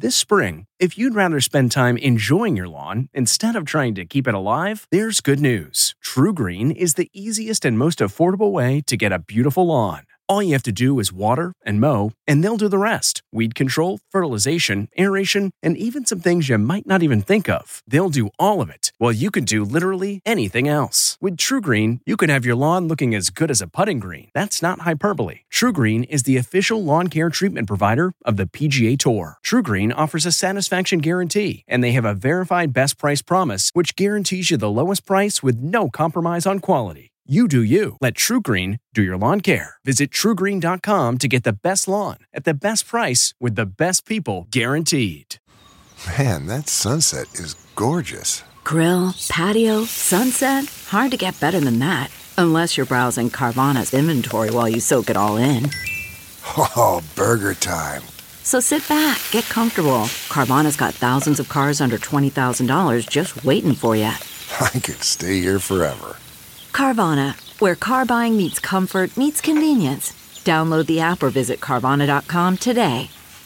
This spring, if you'd rather spend time enjoying your lawn instead of trying to keep it alive, there's good news. TruGreen is the easiest and most affordable way to get a beautiful lawn. All you have to do is water and mow, and they'll do the rest. Weed control, fertilization, aeration, and even some things you might not even think of. They'll do all of it, while you can do literally anything else. With TruGreen, you can have your lawn looking as good as a putting green. That's not hyperbole. TruGreen is the official lawn care treatment provider of the PGA Tour. TruGreen offers a satisfaction guarantee, and they have a verified best price promise, which guarantees you the lowest price with no compromise on quality. You do you. Let TruGreen do your lawn care. Visit TruGreen.com to get the best lawn at the best price with the best people guaranteed. Man, that sunset is gorgeous. Grill, patio, sunset. Hard to get better than that. Unless you're browsing Carvana's inventory while you soak it all in. Oh, burger time. So sit back, get comfortable. Carvana's got thousands of cars under $20,000 just waiting for you. I could stay here forever. Carvana, where car buying meets comfort, meets convenience. Download the app or visit Carvana.com today.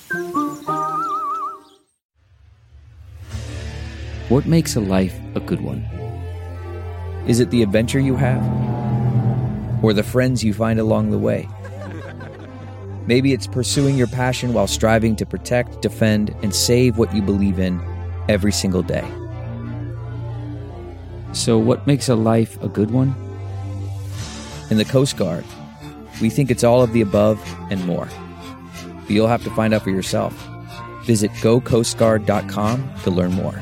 What makes a life a good one? Is it the adventure you have? Or the friends you find along the way? Maybe it's pursuing your passion while striving to protect, defend, and save what you believe in every single day. So what makes a life a good one? In the Coast Guard, we think it's all of the above and more. But you'll have to find out for yourself. Visit gocoastguard.com to learn more.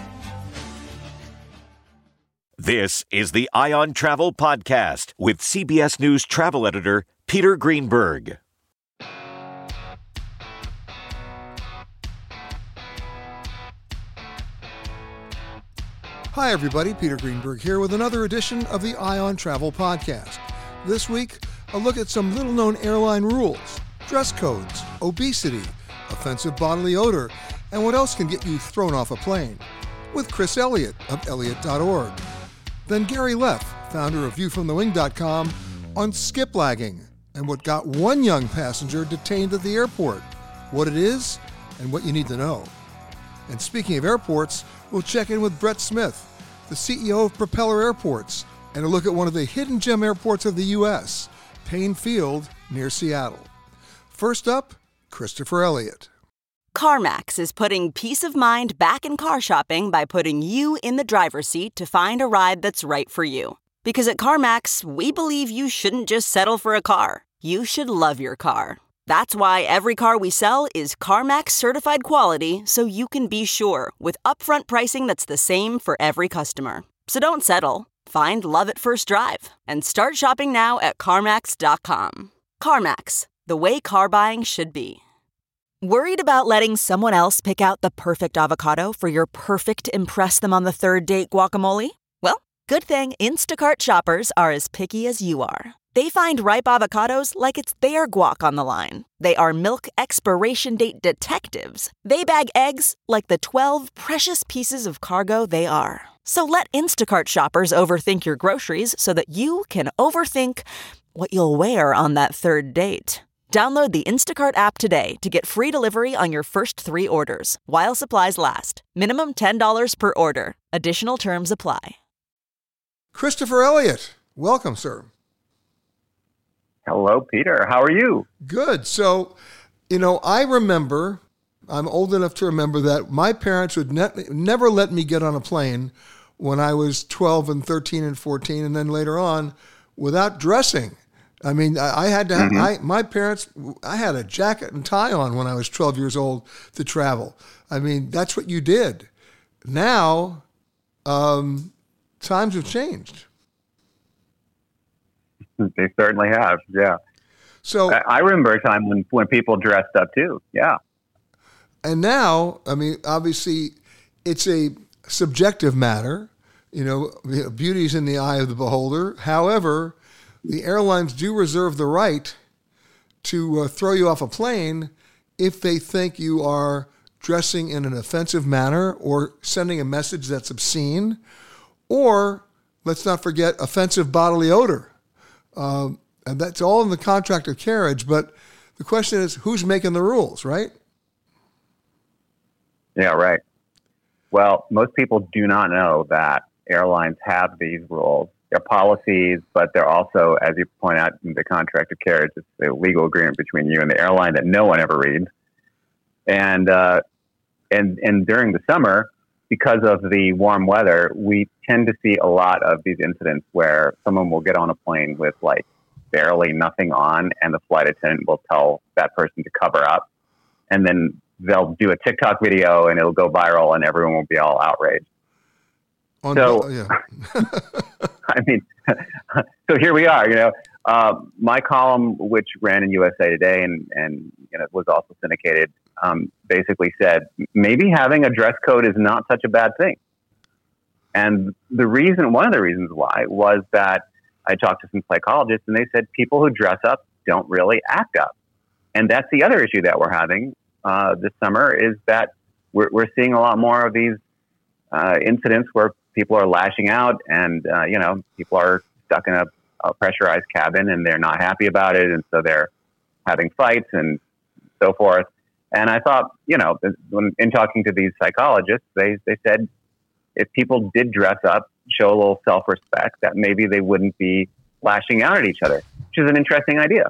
This is the Eye on Travel podcast with CBS News travel editor Peter Greenberg. Hi, everybody. Peter Greenberg here with another edition of the Eye on Travel podcast. This week, a look at some little-known airline rules, dress codes, obesity, offensive bodily odor, and what else can get you thrown off a plane, with Chris Elliott of Elliott.org. Then Gary Leff, founder of ViewFromTheWing.com, on skiplagging and what got one young passenger detained at the airport, what it is, and what you need to know. And speaking of airports, we'll check in with Brett Smith, the CEO of Propeller Airports, and a look at one of the hidden gem airports of the U.S., Payne Field, near Seattle. First up, Christopher Elliott. CarMax is putting peace of mind back in car shopping by putting you in the driver's seat to find a ride that's right for you. Because at CarMax, we believe you shouldn't just settle for a car. You should love your car. That's why every car we sell is CarMax certified quality, so you can be sure with upfront pricing that's the same for every customer. So don't settle. Find love at first drive and start shopping now at CarMax.com. CarMax, the way car buying should be. Worried about letting someone else pick out the perfect avocado for your perfect impress them on the third date guacamole? Well, good thing Instacart shoppers are as picky as you are. They find ripe avocados like it's their guac on the line. They are milk expiration date detectives. They bag eggs like the 12 precious pieces of cargo they are. So let Instacart shoppers overthink your groceries so that you can overthink what you'll wear on that third date. Download the Instacart app today to get free delivery on your first 3 orders, while supplies last. Minimum $10 per order. Additional terms apply. Christopher Elliott, welcome, sir. Hello, Peter. How are you? Good. So, I remember, I'm old enough to remember that my parents would never let me get on a plane when I was 12 and 13 and 14, and then later on, without dressing. I mean, I had to have, my parents, I had a jacket and tie on when I was 12 years old to travel. I mean, that's what you did. Now, times have changed. They certainly have, yeah. So I remember a time when people dressed up too, yeah. And now, I mean, obviously, it's a subjective matter. Beauty's in the eye of the beholder. However, the airlines do reserve the right to throw you off a plane if they think you are dressing in an offensive manner or sending a message that's obscene, or, let's not forget, offensive bodily odor. And that's all in the contract of carriage, but the question is, who's making the rules, right? Yeah, right. Well, most people do not know that airlines have these rules. They're policies, but they're also, as you point out in the contract of carriage, it's a legal agreement between you and the airline that no one ever reads. And during the summer, because of the warm weather, we tend to see a lot of these incidents where someone will get on a plane with like barely nothing on, and the flight attendant will tell that person to cover up, and then they'll do a TikTok video and it'll go viral and everyone will be all outraged. I mean, so here we are, my column, which ran in USA Today and was also syndicated, basically said, maybe having a dress code is not such a bad thing. And one of the reasons why was that I talked to some psychologists and they said people who dress up don't really act up. And that's the other issue that we're having this summer, is that we're seeing a lot more of these incidents where people are lashing out and, people are stuck in a pressurized cabin and they're not happy about it. And so they're having fights and so forth. And I thought, when in talking to these psychologists, they said if people did dress up, show a little self-respect, that maybe they wouldn't be lashing out at each other, which is an interesting idea.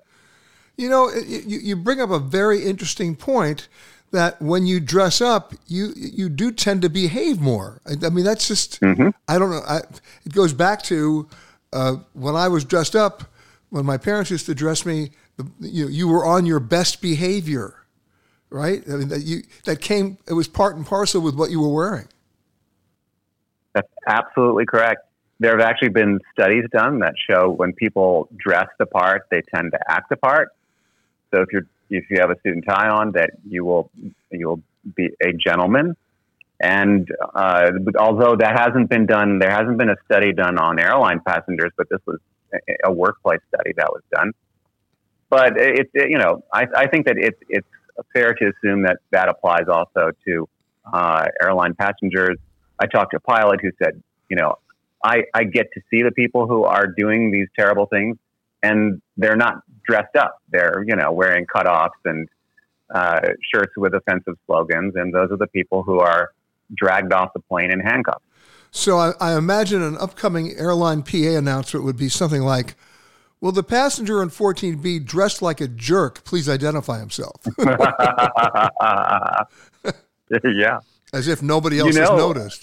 You bring up a very interesting point that when you dress up, you do tend to behave more. I mean, that's just, I don't know. It goes back to when I was dressed up, when my parents used to dress me, you were on your best behavior, right? I mean, it was part and parcel with what you were wearing. That's absolutely correct. There have actually been studies done that show when people dress the part, they tend to act the part. So if you have a suit and tie on, that you will be a gentleman. And although that hasn't been done, there hasn't been a study done on airline passengers, but this was a workplace study that was done. But I think that it's fair to assume that applies also to airline passengers. I talked to a pilot who said, I get to see the people who are doing these terrible things, and they're not dressed up. They're, wearing cutoffs and shirts with offensive slogans, and those are the people who are dragged off the plane in handcuffs. So I imagine an upcoming airline PA announcement would be something like, will the passenger in 14B dressed like a jerk please identify himself? Yeah. As if nobody else has noticed,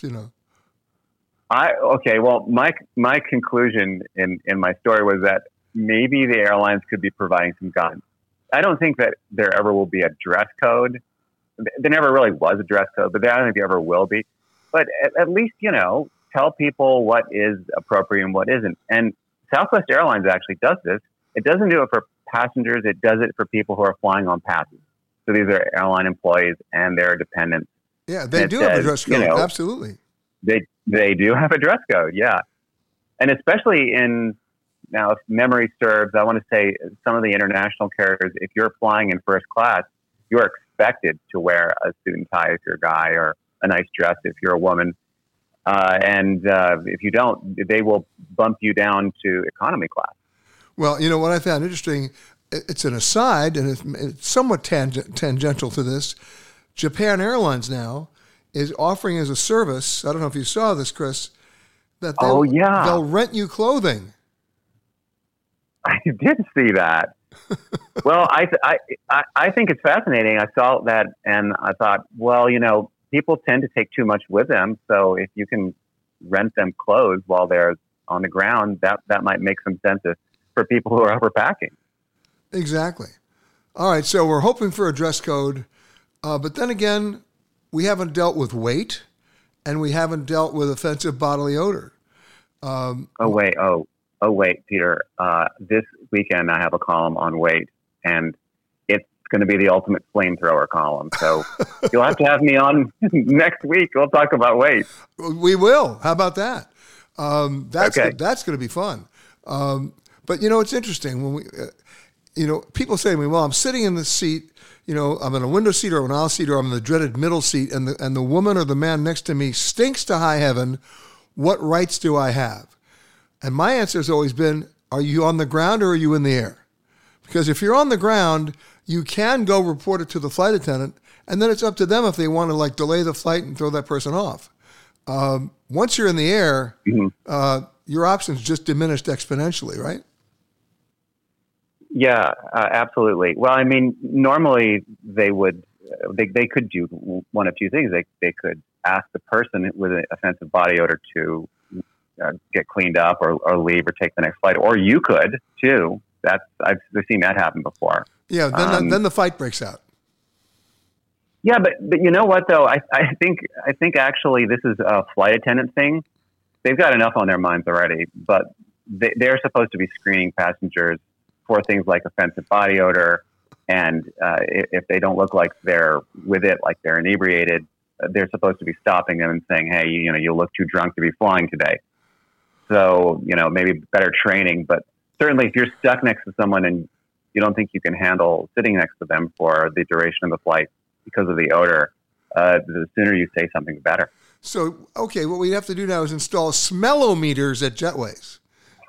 Well, my conclusion in my story was that maybe the airlines could be providing some guidance. I don't think that there ever will be a dress code. There never really was a dress code, but I don't think there ever will be. But at least, tell people what is appropriate and what isn't. And Southwest Airlines actually does this. It doesn't do it for passengers. It does it for people who are flying on passes. So these are airline employees and their dependents. Yeah, they do have a dress code. Absolutely. They do have a dress code. Yeah. And especially now, if memory serves, I want to say some of the international carriers, if you're flying in first class, you're expected to wear a suit and tie if you're a guy, or a nice dress if you're a woman. And if you don't, they will bump you down to economy class. Well, what I found interesting, it's an aside, and it's somewhat tangential to this. Japan Airlines now is offering as a service, I don't know if you saw this, Chris, that they'll rent you clothing. I did see that. Well, I think it's fascinating. I saw that and I thought, well, people tend to take too much with them. So if you can rent them clothes while they're on the ground, that might make some sense for people who are overpacking. Exactly. All right. So we're hoping for a dress code. But then again, we haven't dealt with weight and we haven't dealt with offensive bodily odor. Oh, wait, Peter. This weekend I have a column on weight, and it's going to be the ultimate flamethrower column. So you'll have to have me on next week. We'll talk about weight. We will. How about that? That's okay. That's going to be fun. But, it's interesting. When we, people say to me, well, I'm sitting in the seat, I'm in a window seat or an aisle seat, or I'm in the dreaded middle seat, and the woman or the man next to me stinks to high heaven. What rights do I have? And my answer has always been, are you on the ground or are you in the air? Because if you're on the ground, you can go report it to the flight attendant, And then it's up to them if they want to like delay the flight and throw that person off. Once you're in the air, your options just diminished exponentially, right? Yeah, absolutely. Well, I mean, normally they could do one of two things. They could ask the person with an offensive body odor to get cleaned up or leave or take the next flight, or you could too. I've seen that happen before. Yeah, then the fight breaks out. Yeah, but you know what though? I think actually this is a flight attendant thing. They've got enough on their minds already, but they're supposed to be screening passengers for things like offensive body odor, and if they don't look like they're with it, like they're inebriated, they're supposed to be stopping them and saying, "Hey, you look too drunk to be flying today." So maybe better training, but certainly if you're stuck next to someone and you don't think you can handle sitting next to them for the duration of the flight because of the odor, the sooner you say something, the better. So, okay, what we have to do now is install smellometers at jetways.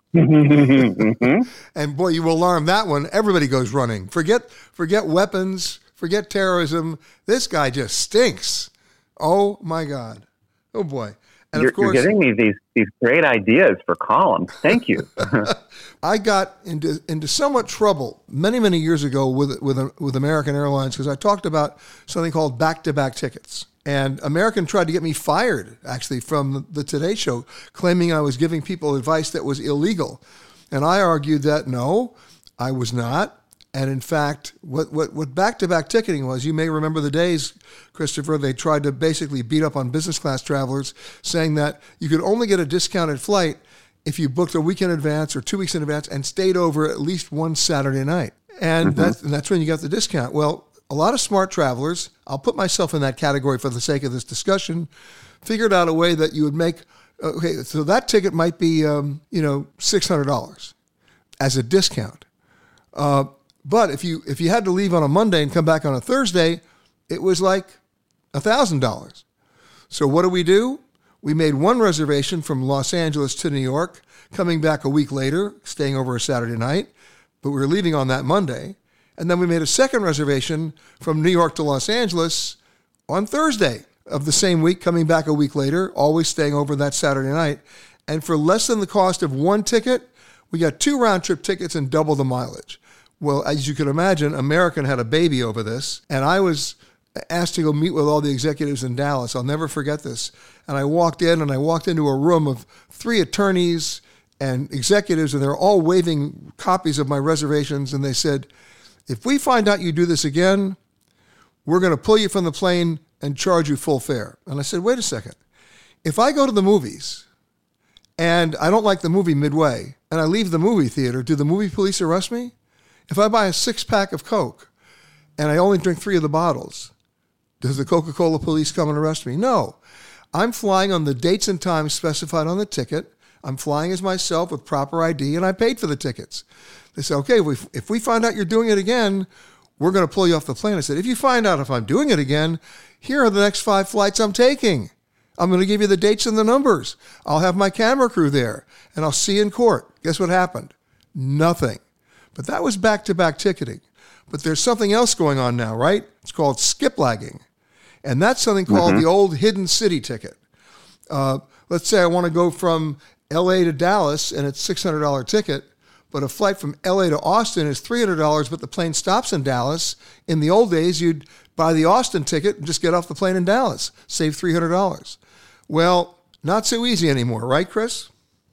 And boy, you alarm that one. Everybody goes running. Forget weapons. Forget terrorism. This guy just stinks. Oh my God. Oh boy. And of course, you're giving me these great ideas for columns. Thank you. I got into somewhat trouble many years ago with American Airlines because I talked about something called back-to-back tickets. And American tried to get me fired, actually, from the Today Show, claiming I was giving people advice that was illegal. And I argued that, no, I was not. And in fact, what back-to-back ticketing was, you may remember the days, Christopher, they tried to basically beat up on business class travelers, saying that you could only get a discounted flight if you booked a week in advance or 2 weeks in advance and stayed over at least one Saturday night. And that's when you got the discount. Well, a lot of smart travelers, I'll put myself in that category for the sake of this discussion, figured out a way that you would make, okay, so that ticket might be, $600 as a discount. But if you had to leave on a Monday and come back on a Thursday, it was like $1,000. So what do? We made one reservation from Los Angeles to New York, coming back a week later, staying over a Saturday night, but we were leaving on that Monday. And then we made a second reservation from New York to Los Angeles on Thursday of the same week, coming back a week later, always staying over that Saturday night. And for less than the cost of one ticket, we got 2 round-trip tickets and double the mileage. Well, as you can imagine, American had a baby over this, and I was asked to go meet with all the executives in Dallas. I'll never forget this. And I walked into a room of 3 attorneys and executives, and they're all waving copies of my reservations, and they said, if we find out you do this again, we're going to pull you from the plane and charge you full fare. And I said, wait a second. If I go to the movies and I don't like the movie midway and I leave the movie theater, do the movie police arrest me? If I buy a 6-pack of Coke and I only drink 3 of the bottles, does the Coca-Cola police come and arrest me? No. I'm flying on the dates and times specified on the ticket. I'm flying as myself with proper ID, and I paid for the tickets. They said, okay, if we find out you're doing it again, we're going to pull you off the plane. I said, if you find out if I'm doing it again, here are the next 5 flights I'm taking. I'm going to give you the dates and the numbers. I'll have my camera crew there, and I'll see you in court. Guess what happened? Nothing. But that was back-to-back ticketing. But there's something else going on now, right? It's called skip lagging. And that's something called the old hidden city ticket. Let's say I want to go from L.A. to Dallas, and it's $600 ticket. But a flight from L.A. to Austin is $300, but the plane stops in Dallas. In the old days, you'd buy the Austin ticket and just get off the plane in Dallas, save $300. Well, not so easy anymore, right, Chris?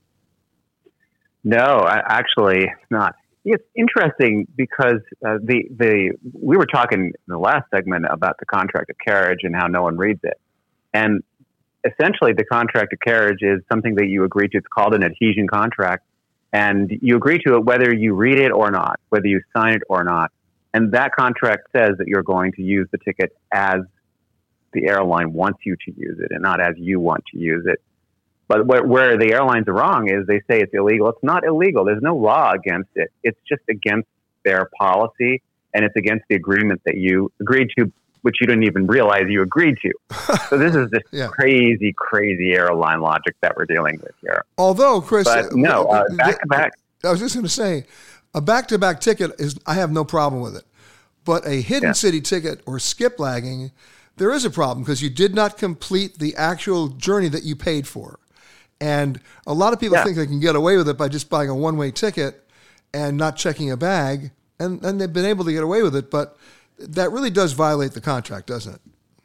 No, actually not. It's interesting because we were talking in the last segment about the contract of carriage and how no one reads it. And essentially, the contract of carriage is something that you agree to. It's called an adhesion contract. And you agree to it whether you read it or not, whether you sign it or not. And that contract says that you're going to use the ticket as the airline wants you to use it and not as you want to use it. But where the airlines are wrong is they say it's illegal. It's not illegal. There's no law against it. It's just against their policy, and it's against the agreement that you agreed to, which you didn't even realize you agreed to. So this is just crazy airline logic that we're dealing with here. Although, Chris, back-to-back. I was just going to say, a back-to-back ticket I have no problem with it. But a hidden city ticket or skip lagging, there is a problem because you did not complete the actual journey that you paid for. And a lot of people think they can get away with it by just buying a one-way ticket and not checking a bag. And they've been able to get away with it, but that really does violate the contract, doesn't it?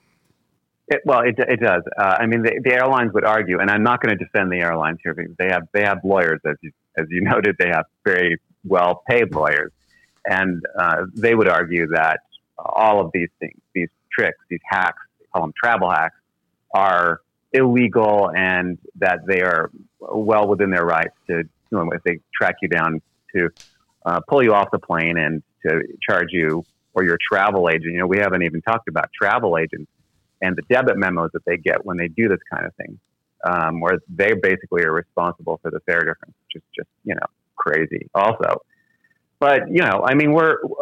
It does. I mean, the airlines would argue, and I'm not going to defend the airlines here because they have lawyers, as you noted, they have very well-paid lawyers, and they would argue that all of these things, these tricks, these hacks, they call them travel hacks, are illegal, and that they are well within their rights to, if they track you down, to pull you off the plane and to charge you or your travel agent. We haven't even talked about travel agents and the debit memos that they get when they do this kind of thing, where they basically are responsible for the fare difference, which is just, crazy also. But, I mean,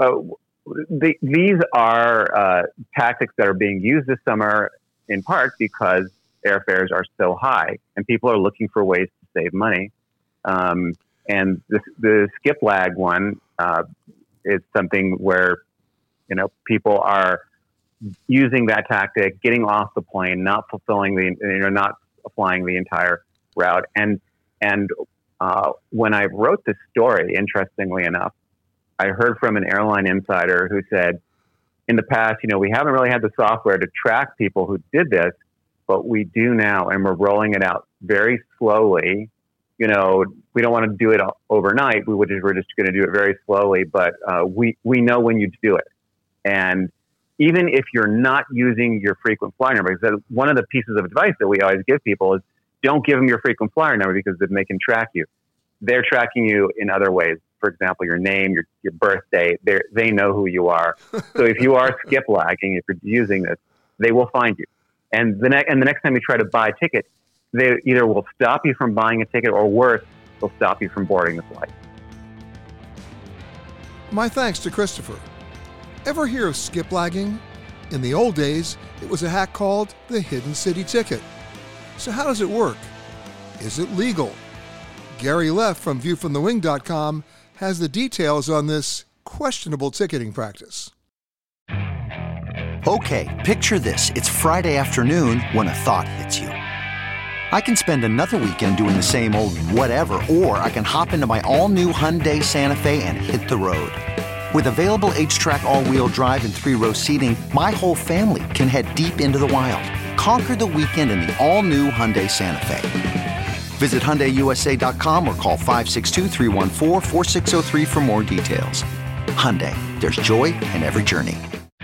these are tactics that are being used this summer in part because airfares are so high and people are looking for ways to save money. And the skip lag one is something where, people are using that tactic, getting off the plane, not fulfilling not flying the entire route. And when I wrote this story, interestingly enough, I heard from an airline insider who said, in the past, we haven't really had the software to track people who did this, but we do now, and we're rolling it out very slowly. We don't want to do it overnight. We're just going to do it very slowly, but we know when you do it. And even if you're not using your frequent flyer number, because one of the pieces of advice that we always give people is don't give them your frequent flyer number because then they can track you. They're tracking you in other ways. For example, your name, your birth date, they know who you are. So if you are skip lagging, if you're using this, they will find you. And the next time you try to buy a ticket, they either will stop you from buying a ticket or worse, they'll stop you from boarding the flight. My thanks to Christopher. Ever hear of skip lagging? In the old days, it was a hack called the hidden city ticket. So how does it work? Is it legal? Gary Leff from viewfromthewing.com has the details on this questionable ticketing practice. Okay, picture this. It's Friday afternoon when a thought hits you. I can spend another weekend doing the same old whatever, or I can hop into my all-new Hyundai Santa Fe and hit the road. With available H-Track all-wheel drive and 3-row seating, my whole family can head deep into the wild. Conquer the weekend in the all-new Hyundai Santa Fe. Visit HyundaiUSA.com or call 562-314-4603 for more details. Hyundai, there's joy in every journey.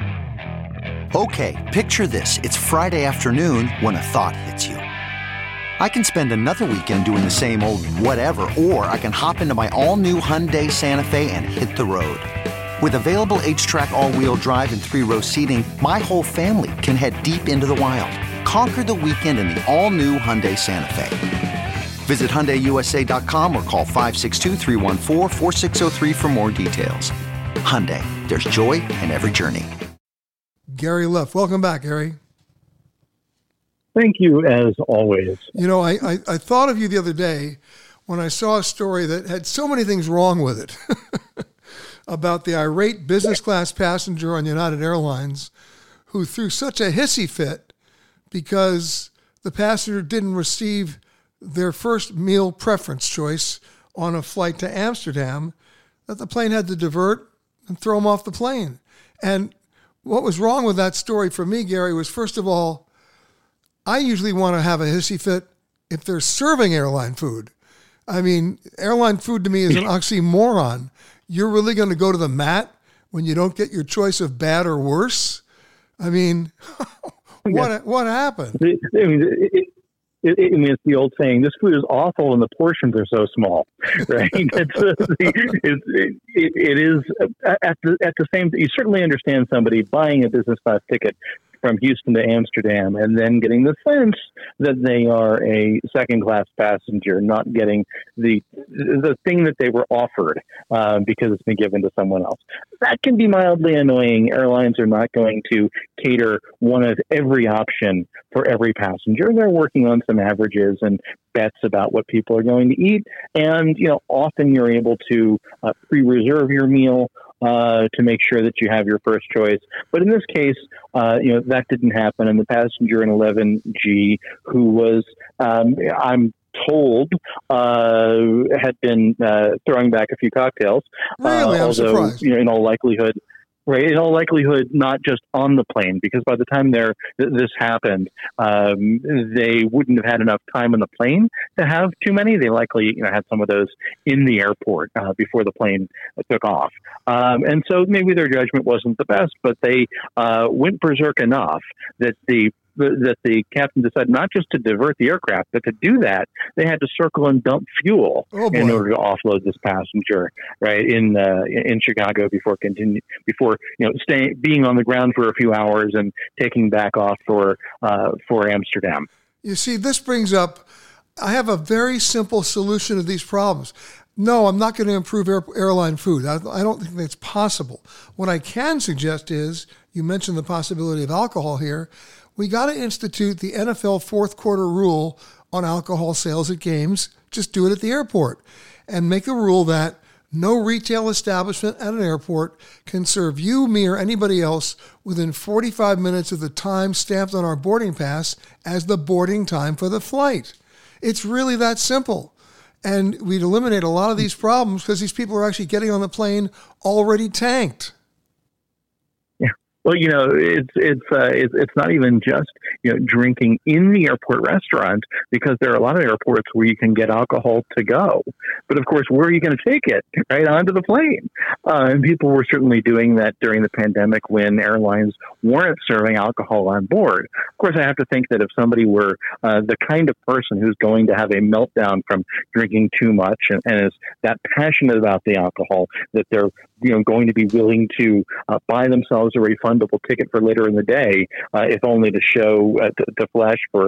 Okay, picture this. It's Friday afternoon when a thought hits you. I can spend another weekend doing the same old whatever, or I can hop into my all-new Hyundai Santa Fe and hit the road. With available H-Track all-wheel drive and 3-row seating, my whole family can head deep into the wild. Conquer the weekend in the all-new Hyundai Santa Fe. Visit HyundaiUSA.com or call 562-314-4603 for more details. Hyundai, there's joy in every journey. Gary Leff, welcome back, Gary. Thank you, as always. I thought of you the other day when I saw a story that had so many things wrong with it about the irate business class passenger on United Airlines who threw such a hissy fit because the passenger didn't receive their first meal preference choice on a flight to Amsterdam, that the plane had to divert and throw them off the plane. And what was wrong with that story for me, Gary, was, first of all, I usually want to have a hissy fit if they're serving airline food. I mean, airline food to me is an oxymoron. You're really going to go to the mat when you don't get your choice of bad or worse? I mean, what happened? It's the old saying, this food is awful and the portions are so small, right? It is at the same, you certainly understand somebody buying a business class ticket from Houston to Amsterdam and then getting the sense that they are a second-class passenger, not getting the thing that they were offered because it's been given to someone else. That can be mildly annoying. Airlines are not going to cater one of every option for every passenger. They're working on some averages and bets about what people are going to eat. And, often you're able to pre-reserve your meal to make sure that you have your first choice. But in this case, that didn't happen. And the passenger in 11G, who was, I'm told, had been throwing back a few cocktails. Really? I'm surprised. In all likelihood, right? In all likelihood, not just on the plane, because by the time this happened, they wouldn't have had enough time on the plane to have too many. They likely, had some of those in the airport before the plane took off, and so maybe their judgment wasn't the best, but they went berserk enough that the captain decided not just to divert the aircraft, but to do that, they had to circle and dump fuel in order to offload this passenger, right, in Chicago before being on the ground for a few hours and taking back off for Amsterdam. You see, this brings up, I have a very simple solution to these problems. No, I'm not going to improve airline food. I don't think that's possible. What I can suggest is, you mentioned the possibility of alcohol here, we got to institute the NFL fourth quarter rule on alcohol sales at games. Just do it at the airport and make a rule that no retail establishment at an airport can serve you, me, or anybody else within 45 minutes of the time stamped on our boarding pass as the boarding time for the flight. It's really that simple. And we'd eliminate a lot of these problems because these people are actually getting on the plane already tanked. Well, it's not even just drinking in the airport restaurant, because there are a lot of airports where you can get alcohol to go. But of course, where are you going to take it? Right onto the plane. And people were certainly doing that during the pandemic when airlines weren't serving alcohol on board. Of course, I have to think that if somebody were the kind of person who's going to have a meltdown from drinking too much and is that passionate about the alcohol, that they're going to be willing to buy themselves a refundable ticket for later in the day, if only to show to flash for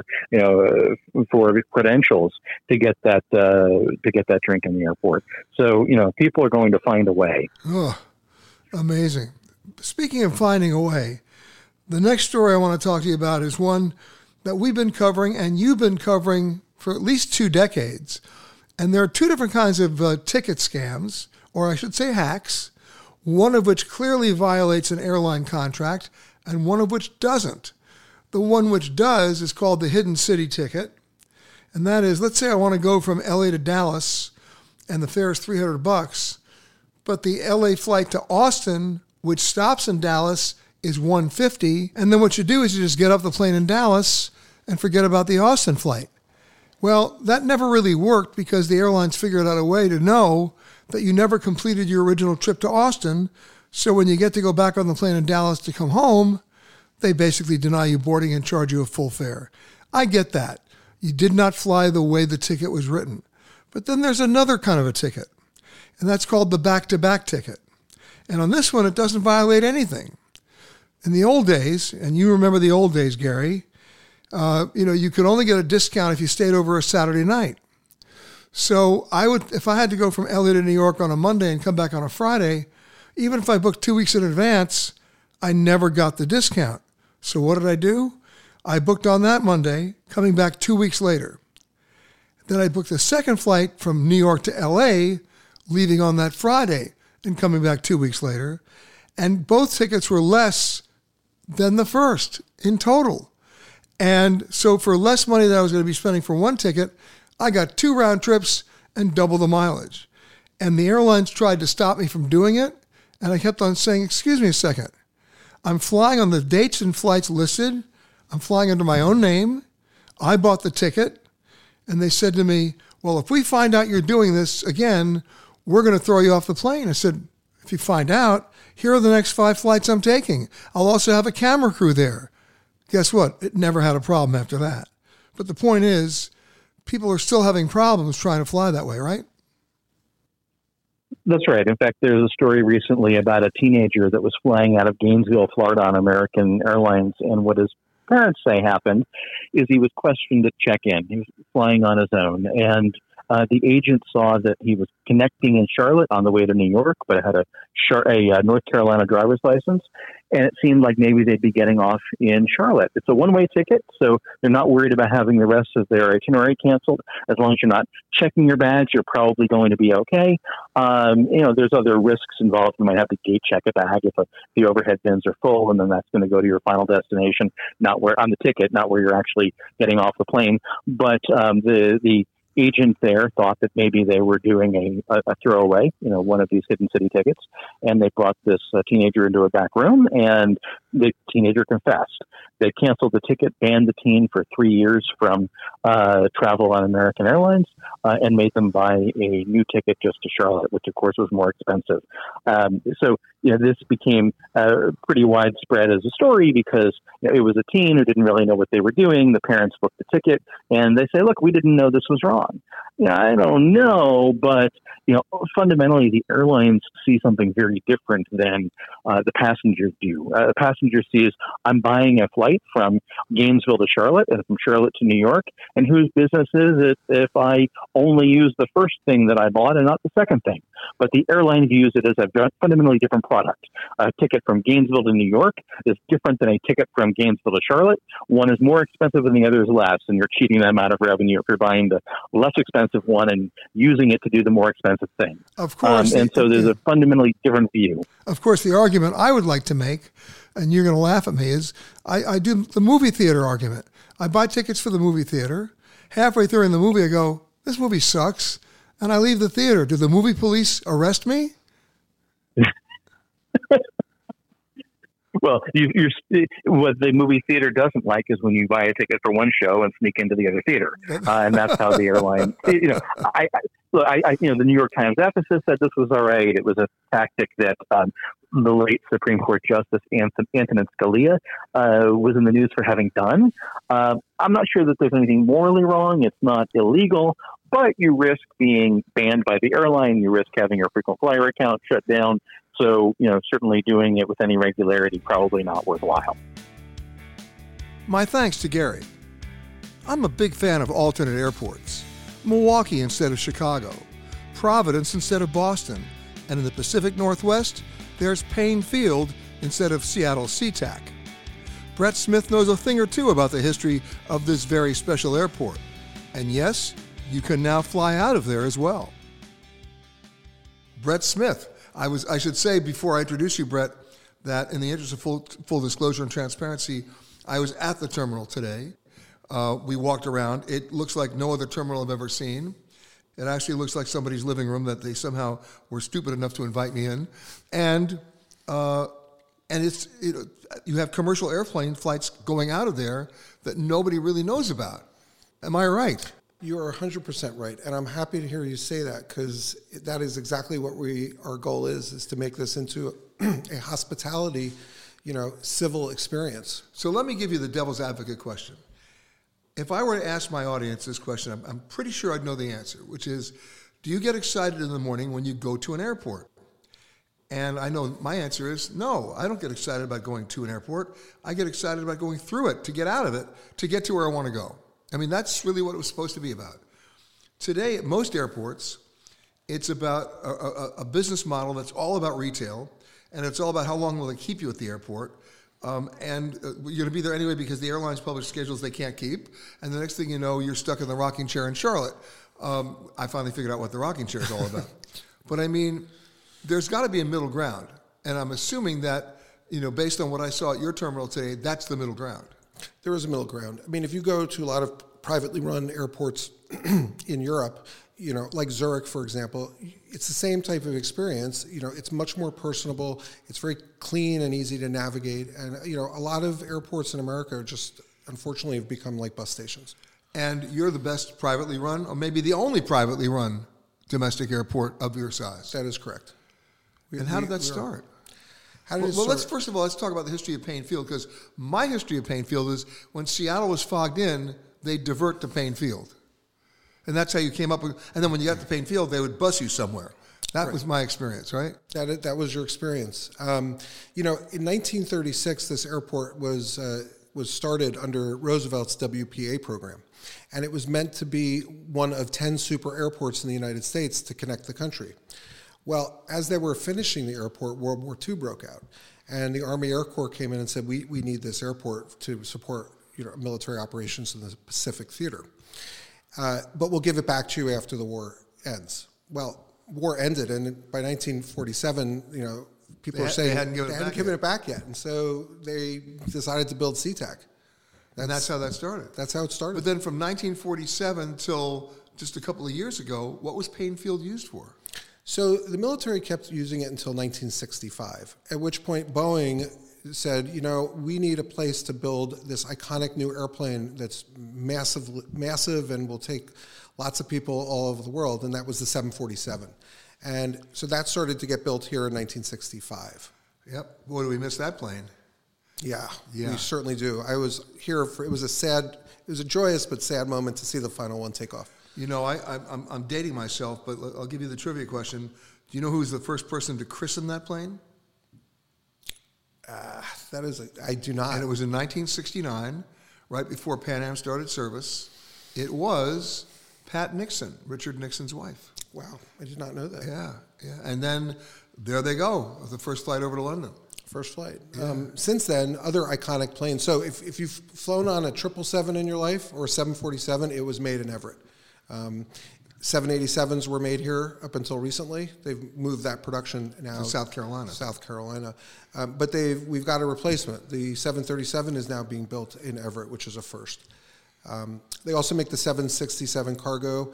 credentials to get that drink in the airport. So people are going to find a way. Oh, amazing! Speaking of finding a way, the next story I want to talk to you about is one that we've been covering and you've been covering for at least 2 decades. And there are 2 different kinds of ticket scams, or I should say hacks. One of which clearly violates an airline contract and one of which doesn't. The one which does is called the hidden city ticket. And that is, let's say I want to go from LA to Dallas and the fare is $300, but the LA flight to Austin, which stops in Dallas, is $150. And then what you do is you just get off the plane in Dallas and forget about the Austin flight. Well, that never really worked because the airlines figured out a way to know that you never completed your original trip to Austin. So when you get to go back on the plane in Dallas to come home, they basically deny you boarding and charge you a full fare. I get that. You did not fly the way the ticket was written. But then there's another kind of a ticket, and that's called the back-to-back ticket. And on this one, it doesn't violate anything. In the old days, and you remember the old days, Gary, you could only get a discount if you stayed over a Saturday night. So if I had to go from LA to New York on a Monday and come back on a Friday, even if I booked 2 weeks in advance, I never got the discount. So what did I do? I booked on that Monday, coming back 2 weeks later. Then I booked the second flight from New York to LA, leaving on that Friday and coming back 2 weeks later. And both tickets were less than the first in total. And so for less money that I was going to be spending for one ticket, I got 2 round trips and double the mileage. And the airlines tried to stop me from doing it. And I kept on saying, excuse me a second. I'm flying on the dates and flights listed. I'm flying under my own name. I bought the ticket. And they said to me, well, if we find out you're doing this again, we're going to throw you off the plane. I said, if you find out, here are the next 5 flights I'm taking. I'll also have a camera crew there. Guess what? It never had a problem after that. But the point is, people are still having problems trying to fly that way, right? That's right. In fact, there's a story recently about a teenager that was flying out of Gainesville, Florida on American Airlines. And what his parents say happened is he was questioned at check-in. He was flying on his own. And The agent saw that he was connecting in Charlotte on the way to New York, but had a North Carolina driver's license. And it seemed like maybe they'd be getting off in Charlotte. It's a one-way ticket, so they're not worried about having the rest of their itinerary canceled. As long as you're not checking your bags, you're probably going to be okay. There's other risks involved. You might have to gate check a bag if the overhead bins are full, and then that's going to go to your final destination, not where on the ticket, not where you're actually getting off the plane. But the agent there thought that maybe they were doing a throwaway, one of these hidden city tickets, and they brought this teenager into a back room, and the teenager confessed. They canceled the ticket, banned the teen for 3 years from travel on American Airlines, and made them buy a new ticket just to Charlotte, which of course was more expensive. So this became pretty widespread as a story because it was a teen who didn't really know what they were doing. The parents booked the ticket, and they say, "Look, we didn't know this was wrong." I don't know, but fundamentally, the airlines see something very different than the passengers do. The passenger sees, I'm buying a flight from Gainesville to Charlotte and from Charlotte to New York, and whose business is it if I only use the first thing that I bought and not the second thing? But the airline views it as a fundamentally different product. A ticket from Gainesville to New York is different than a ticket from Gainesville to Charlotte. One is more expensive and the other is less, and you're cheating them out of revenue if you're buying the less expensive one and using it to do the more expensive thing. Of course. And so there's a fundamentally different view. Of course, the argument I would like to make, and you're going to laugh at me, is I do the movie theater argument. I buy tickets for the movie theater. Halfway through in the movie, I go, this movie sucks. And I leave the theater. Do the movie police arrest me? Well, what the movie theater doesn't like is when you buy a ticket for one show and sneak into the other theater, and that's how the airline. The New York Times ethicist said this was all right. It was a tactic that the late Supreme Court Justice Antonin Scalia was in the news for having done. I'm not sure that there's anything morally wrong. It's not illegal, but you risk being banned by the airline. You risk having your frequent flyer account shut down. So, certainly doing it with any regularity, probably not worthwhile. My thanks to Gary. I'm a big fan of alternate airports. Milwaukee instead of Chicago, Providence instead of Boston, and in the Pacific Northwest, there's Payne Field instead of Seattle SeaTac. Brett Smith knows a thing or two about the history of this very special airport. And yes, you can now fly out of there as well. Brett Smith. I should say before I introduce you, Brett, that in the interest of full disclosure and transparency, I was at the terminal today. We walked around. It looks like no other terminal I've ever seen. It actually looks like somebody's living room that they somehow were stupid enough to invite me in. And it's you have commercial airplane flights going out of there that nobody really knows about. Am I right? You are 100% right, and I'm happy to hear you say that because that is exactly what our goal is to make this into a hospitality, civil experience. So let me give you the devil's advocate question. If I were to ask my audience this question, I'm pretty sure I'd know the answer, which is, do you get excited in the morning when you go to an airport? And I know my answer is no, I don't get excited about going to an airport. I get excited about going through it, to get out of it, to get to where I want to go. I mean, that's really what it was supposed to be about. Today, at most airports, it's about a business model that's all about retail, and it's all about how long will they keep you at the airport. And you're going to be there anyway because the airlines publish schedules they can't keep, and the next thing you know, you're stuck in the rocking chair in Charlotte. I finally figured out what the rocking chair is all about. But I mean, there's got to be a middle ground, and I'm assuming that, based on what I saw at your terminal today, that's the middle ground. There is a middle ground. I mean, if you go to a lot of privately run airports in Europe, like Zurich, for example, it's the same type of experience. It's much more personable. It's very clean and easy to navigate. And, a lot of airports in America are just, unfortunately, have become like bus stations. And you're the best privately run, or maybe the only privately run domestic airport of your size. That is correct. And how did that start? Let's first of all, let's talk about the history of Payne Field, because my history of Payne Field is when Seattle was fogged in, they'd divert to Payne Field. And that's how you came up with, and then when you got to Payne Field, they would bus you somewhere. That was my experience, right? That was your experience. In 1936, this airport was was started under Roosevelt's WPA program. And it was meant to be one of 10 super airports in the United States to connect the country. Well, as they were finishing the airport, World War II broke out. And the Army Air Corps came in and said, we need this airport to support military operations in the Pacific Theater. But we'll give it back to you after the war ends. Well, war ended, and by 1947, people were saying they hadn't given it back yet. And so they decided to build SeaTac. And that's how that started. That's how it started. But then from 1947 till just a couple of years ago, what was Payne Field used for? So the military kept using it until 1965, at which point Boeing said, we need a place to build this iconic new airplane that's massive and will take lots of people all over the world, and that was the 747. And so that started to get built here in 1965. Yep. Boy, do we miss that plane. Yeah, we certainly do. I was here it was a joyous but sad moment to see the final one take off. I'm dating myself, but I'll give you the trivia question. Do you know who was the first person to christen that plane? I do not. And it was in 1969, right before Pan Am started service. It was Pat Nixon, Richard Nixon's wife. Wow, I did not know that. Yeah. And then there they go, the first flight over to London. First flight. Yeah. Since then, other iconic planes. So if you've flown on a 777 in your life or a 747, it was made in Everett. 787s were made here up until recently. They've moved that production now to South Carolina. But we've got a replacement. The 737 is now being built in Everett, which is a first. They also make the 767 cargo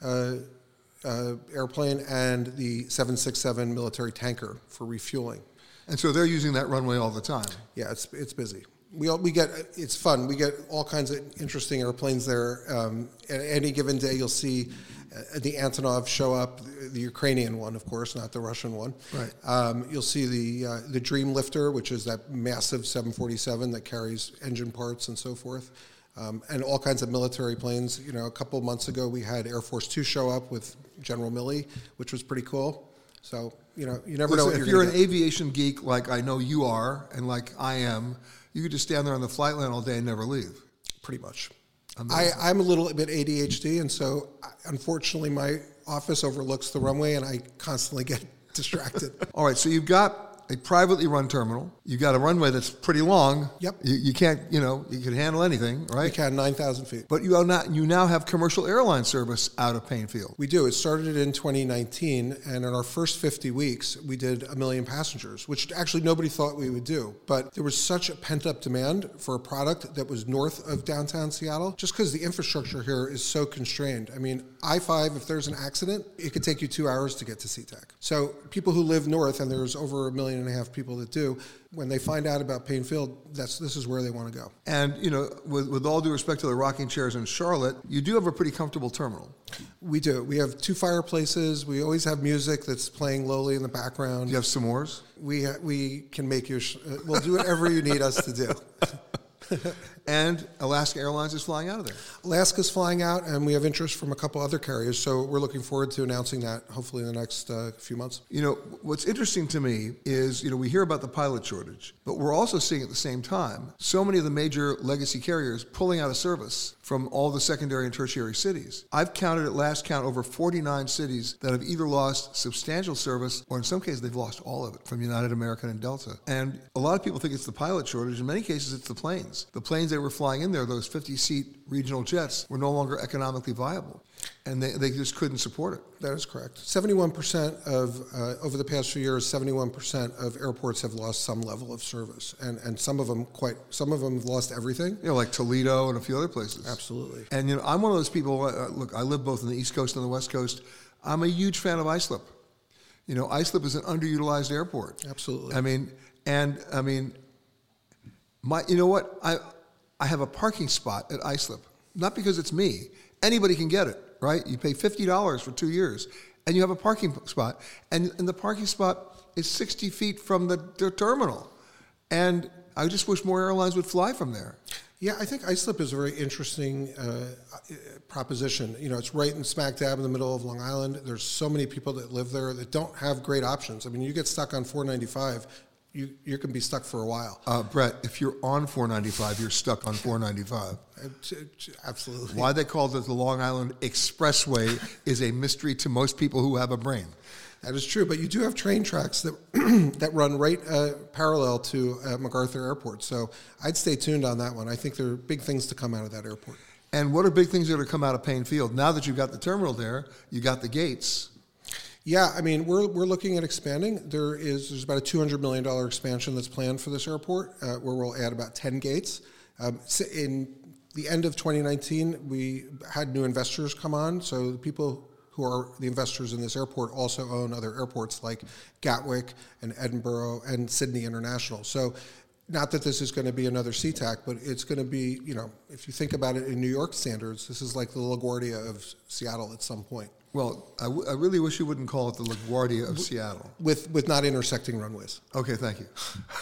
airplane and the 767 military tanker for refueling. And so they're using that runway all the time. Yeah, it's busy. It's fun. We get all kinds of interesting airplanes there. At any given day, you'll see the Antonov show up, the Ukrainian one, of course, not the Russian one. Right. You'll see the Dream Lifter, which is that massive 747 that carries engine parts and so forth, and all kinds of military planes. A couple of months ago, we had Air Force 2 show up with General Milley, which was pretty cool. So, you never know what if you're an aviation geek like I know you are and like I am, you could just stand there on the flight line all day and never leave. Pretty much. I'm a little bit ADHD, and so unfortunately my office overlooks the runway and I constantly get distracted. All right, so you've got a privately run terminal. You've got a runway that's pretty long. Yep. You can't, you can handle anything, right? We can, 9,000 feet. But you now have commercial airline service out of Payne Field. We do. It started in 2019, and in our first 50 weeks, we did 1 million passengers, which actually nobody thought we would do. But there was such a pent-up demand for a product that was north of downtown Seattle, just because the infrastructure here is so constrained. I mean, I-5, if there's an accident, it could take you 2 hours to get to SeaTac. So people who live north, and there's over 1.5 million people that do, when they find out about Payne Field, this is where they want to go. And, with all due respect to the rocking chairs in Charlotte, you do have a pretty comfortable terminal. We do. We have 2 fireplaces. We always have music that's playing lowly in the background. Do you have s'mores? We can make you, we'll do whatever you need us to do. And Alaska Airlines is flying out of there. Alaska's flying out, and we have interest from a couple other carriers, so we're looking forward to announcing that hopefully in the next few months. What's interesting to me is, we hear about the pilot shortage, but we're also seeing at the same time so many of the major legacy carriers pulling out of service from all the secondary and tertiary cities. I've counted at last count over 49 cities that have either lost substantial service or in some cases they've lost all of it from United, American, and Delta. And a lot of people think it's the pilot shortage. In many cases, it's the planes. The planes that were flying in there, those 50-seat regional jets, were no longer economically viable. And they just couldn't support it. That is correct. 71% of, over the past few years, 71% of airports have lost some level of service. And some of them have lost everything. Like Toledo and a few other places. Absolutely. And, I'm one of those people, look, I live both on the East Coast and the West Coast. I'm a huge fan of Islip. Islip is an underutilized airport. Absolutely. I have a parking spot at Islip, not because it's me. Anybody can get it, right? You pay $50 for 2 years, and you have a parking spot. And the parking spot is 60 feet from the terminal. And I just wish more airlines would fly from there. Yeah, I think Islip is a very interesting proposition. It's right in smack dab in the middle of Long Island. There's so many people that live there that don't have great options. I mean, you get stuck on 495, you can be stuck for a while. Brett, if you're on 495, you're stuck on 495. Absolutely. Why they called it the Long Island Expressway is a mystery to most people who have a brain. That is true, but you do have train tracks that that run right parallel to MacArthur Airport. So I'd stay tuned on that one. I think there are big things to come out of that airport. And what are big things that are going to come out of Payne Field? Now that you've got the terminal there, you got the gates. Yeah, I mean, we're looking at expanding. There's about a $200 million expansion that's planned for this airport, where we'll add about 10 gates. In the end of 2019, we had new investors come on, so the people who are the investors in this airport also own other airports like Gatwick and Edinburgh and Sydney International. So not that this is going to be another SeaTac, but it's going to be, if you think about it in New York standards, this is like the LaGuardia of Seattle at some point. Well, I really wish you wouldn't call it the LaGuardia of Seattle. With not intersecting runways. Okay, thank you.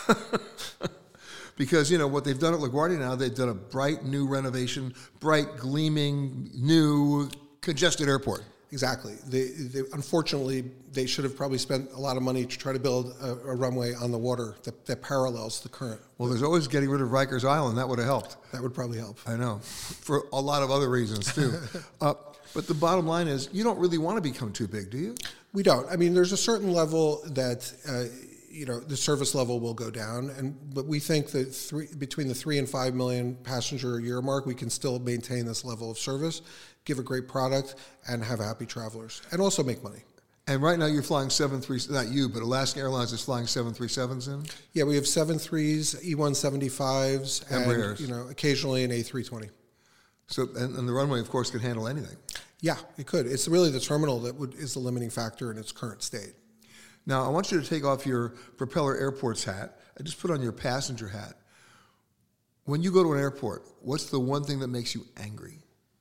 Because, what they've done at LaGuardia now, they've done a bright new renovation, bright, gleaming, new, congested airport. Exactly. Unfortunately, they should have probably spent a lot of money to try to build a runway on the water that parallels the current. Well, there's always getting rid of Rikers Island. That would have helped. That would probably help. I know. For a lot of other reasons, too. But the bottom line is, you don't really want to become too big, do you? We don't. I mean, there's a certain level that, the service level will go down. But we think that between the 3 and 5 million passenger a year mark, we can still maintain this level of service, give a great product, and have happy travelers, and also make money. And right now you're flying 737, not you, but Alaska Airlines is flying 737s in? Yeah, we have 73s, E175s, Embraers. and occasionally an A320. So, and the runway, of course, can handle anything. Yeah, it could. It's really the terminal that is the limiting factor in its current state. Now, I want you to take off your Propeller Airports hat and just put on your passenger hat. When you go to an airport, what's the one thing that makes you angry?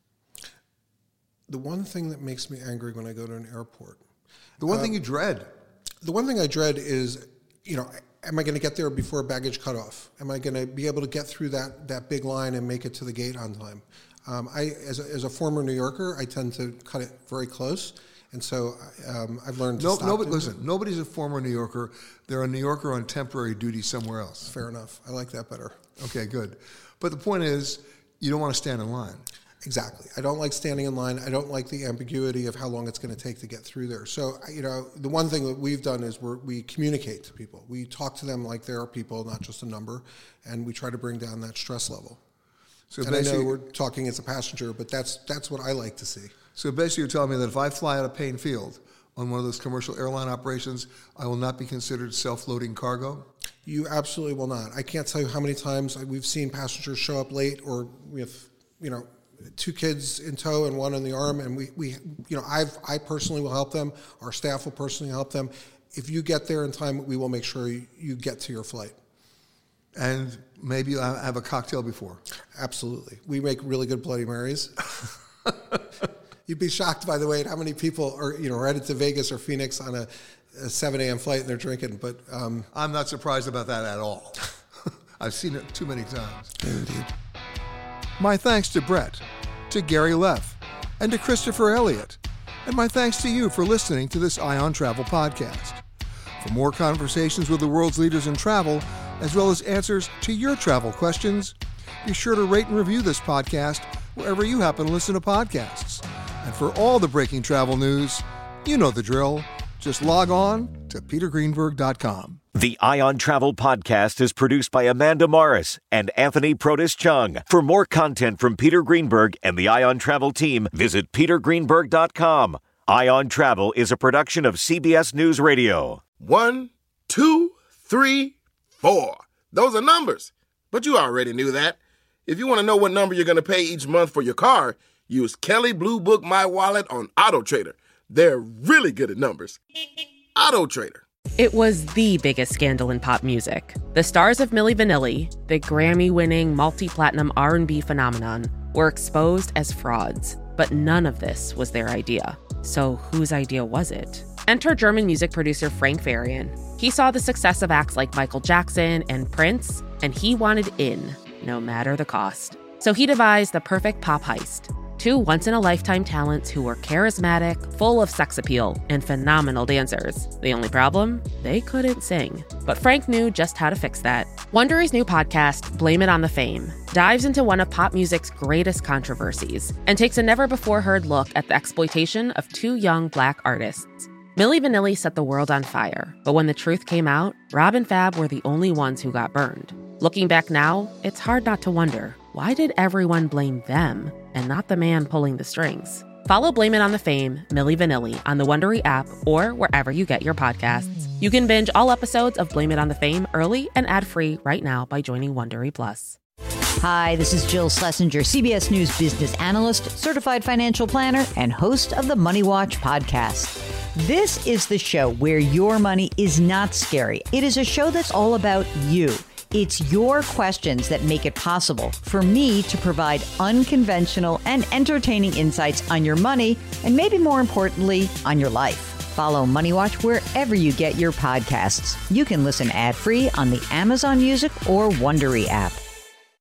The one thing that makes me angry when I go to an airport. The one thing you dread. The one thing I dread is, am I going to get there before baggage cutoff? Am I going to be able to get through that big line and make it to the gate on time? As a former New Yorker, I tend to cut it very close, and so I've learned to stop. Listen, nobody's a former New Yorker. They're a New Yorker on temporary duty somewhere else. Fair enough. I like that better. Okay, good. But the point is, you don't want to stand in line. Exactly. I don't like standing in line. I don't like the ambiguity of how long it's going to take to get through there. So, the one thing that we've done is we communicate to people. We talk to them like they're people, not just a number, and we try to bring down that stress level. So and I know we're talking as a passenger, but that's what I like to see. So basically you're telling me that if I fly out of Payne Field on one of those commercial airline operations, I will not be considered self-loading cargo? You absolutely will not. I can't tell you how many times we've seen passengers show up late, or we have, 2 kids in tow and 1 in the arm, and I personally will help them. Our staff will personally help them. If you get there in time, we will make sure you get to your flight. And maybe I'll have a cocktail before. Absolutely. We make really good Bloody Marys. You'd be shocked, by the way, at how many people are headed to Vegas or Phoenix on a 7 a.m. flight and they're drinking. But I'm not surprised about that at all. I've seen it too many times. Indeed. My thanks to Brett, to Gary Leff, and to Christopher Elliott. And my thanks to you for listening to this Ion Travel podcast. For more conversations with the world's leaders in travel, as well as answers to your travel questions, be sure to rate and review this podcast wherever you happen to listen to podcasts. And for all the breaking travel news, you know the drill. Just log on to petergreenberg.com. The Ion Travel Podcast is produced by Amanda Morris and Anthony Protis-Chung. For more content from Peter Greenberg and the Ion Travel team, visit petergreenberg.com. Ion Travel is a production of CBS News Radio. 1, 2, 3, 4. Those are numbers, but you already knew that. If you want to know what number you're going to pay each month for your car, use Kelley Blue Book My Wallet on AutoTrader. They're really good at numbers. AutoTrader. It was the biggest scandal in pop music. The stars of Milli Vanilli, the Grammy-winning multi-platinum R&B phenomenon, were exposed as frauds. But none of this was their idea. So whose idea was it? Enter German music producer Frank Farian. He saw the success of acts like Michael Jackson and Prince, and he wanted in, no matter the cost. So he devised the perfect pop heist. Two once-in-a-lifetime talents who were charismatic, full of sex appeal, and phenomenal dancers. The only problem? They couldn't sing. But Frank knew just how to fix that. Wondery's new podcast, Blame It on the Fame, dives into one of pop music's greatest controversies and takes a never-before-heard look at the exploitation of two young Black artists. Milli Vanilli set the world on fire, but when the truth came out, Rob and Fab were the only ones who got burned. Looking back now, it's hard not to wonder, why did everyone blame them and not the man pulling the strings? Follow Blame It on the Fame, Milli Vanilli, on the Wondery app or wherever you get your podcasts. You can binge all episodes of Blame It on the Fame early and ad-free right now by joining Wondery Plus. Hi, this is Jill Schlesinger, CBS News business analyst, certified financial planner, and host of the Money Watch podcast. This is the show where your money is not scary. It is a show that's all about you. It's your questions that make it possible for me to provide unconventional and entertaining insights on your money, and maybe more importantly, on your life. Follow Money Watch wherever you get your podcasts. You can listen ad-free on the Amazon Music or Wondery app.